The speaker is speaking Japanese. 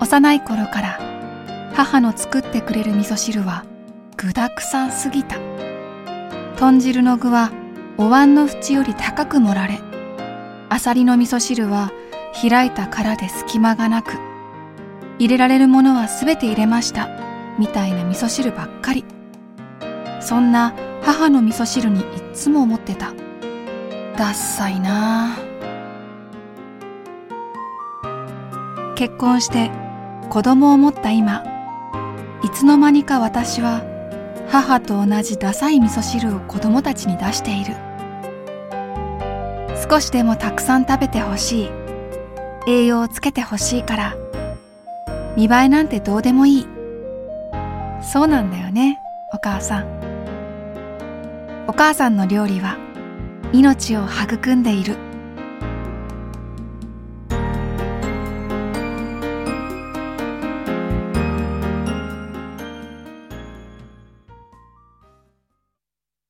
幼い頃から母の作ってくれる味噌汁は具だくさんすぎた。豚汁の具はお椀の縁より高く盛られ、あさりの味噌汁は開いた殻で隙間がなく、入れられるものはすべて入れましたみたいな味噌汁ばっかり。そんな母の味噌汁にいっつも思ってた。ダッサいなあ。結婚して子供を持った今、いつの間にか私は母と同じダサい味噌汁を子供たちに出している。少しでもたくさん食べてほしい、栄養をつけてほしいから、見栄えなんてどうでもいい。そうなんだよね、お母さん。お母さんの料理は命を育んでいる。